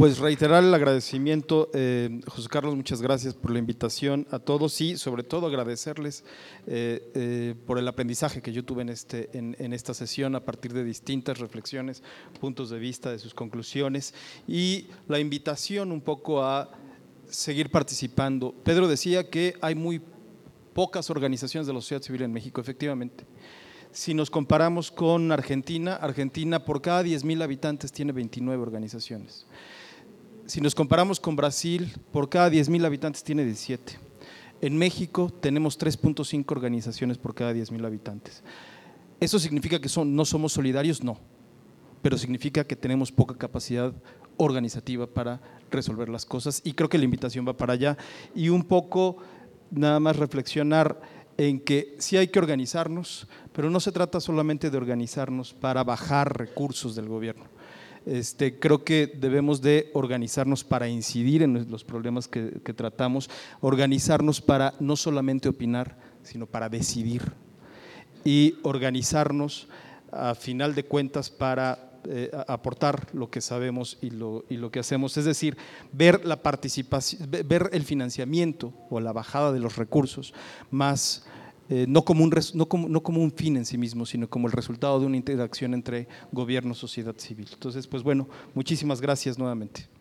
Pues reiterar el agradecimiento, José Carlos, muchas gracias por la invitación a todos y sobre todo agradecerles por el aprendizaje que yo tuve en esta sesión a partir de distintas reflexiones, puntos de vista de sus conclusiones y la invitación un poco a seguir participando. Pedro decía que hay muy pocas organizaciones de la sociedad civil en México, efectivamente. Si nos comparamos con Argentina, Argentina por cada 10,000 habitantes tiene 29 organizaciones. Si nos comparamos con Brasil, por cada 10,000 habitantes tiene 17. En México tenemos 3.5 organizaciones por cada 10,000 habitantes. ¿Eso significa que no somos solidarios? No, pero significa que tenemos poca capacidad organizativa para resolver las cosas y creo que la invitación va para allá. Y un poco nada más reflexionar en que sí hay que organizarnos, pero no se trata solamente de organizarnos para bajar recursos del gobierno. Creo que debemos de organizarnos para incidir en los problemas que tratamos, organizarnos para no solamente opinar, sino para decidir y organizarnos a final de cuentas para aportar lo que sabemos y lo que hacemos, es decir, ver la participación, ver el financiamiento o la bajada de los recursos más no como un fin en sí mismo, sino como el resultado de una interacción entre gobierno y sociedad civil. Entonces, pues bueno, muchísimas gracias nuevamente.